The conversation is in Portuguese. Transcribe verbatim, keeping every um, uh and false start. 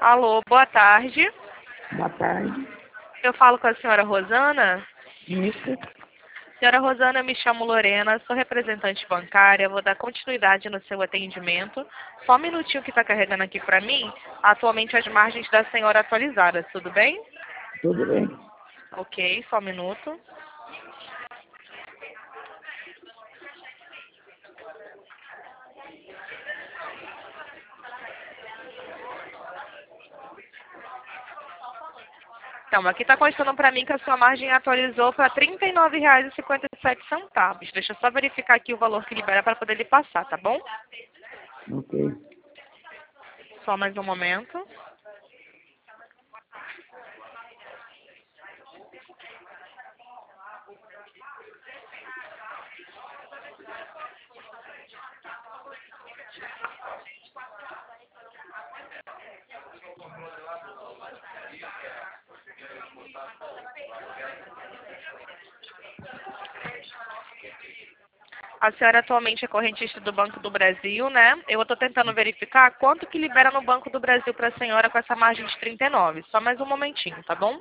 Alô, boa tarde. Boa tarde. Eu falo com a senhora Rosana. Isso. Senhora Rosana, eu me chamo Lorena, sou representante bancária, vou dar continuidade no seu atendimento. Só um minutinho que está carregando aqui para mim. Atualmente as margens da senhora atualizadas, tudo bem? Tudo bem. Ok, só um minuto. Então, aqui está constando para mim que a sua margem atualizou para trinta e nove reais e cinquenta e sete centavos. Deixa eu só verificar aqui o valor que libera para poder lhe passar, tá bom? Ok. Só mais um momento. A senhora atualmente é correntista do Banco do Brasil, né? Eu estou tentando verificar quanto que libera no Banco do Brasil para a senhora com essa margem de trinta e nove. Só mais um momentinho, tá bom?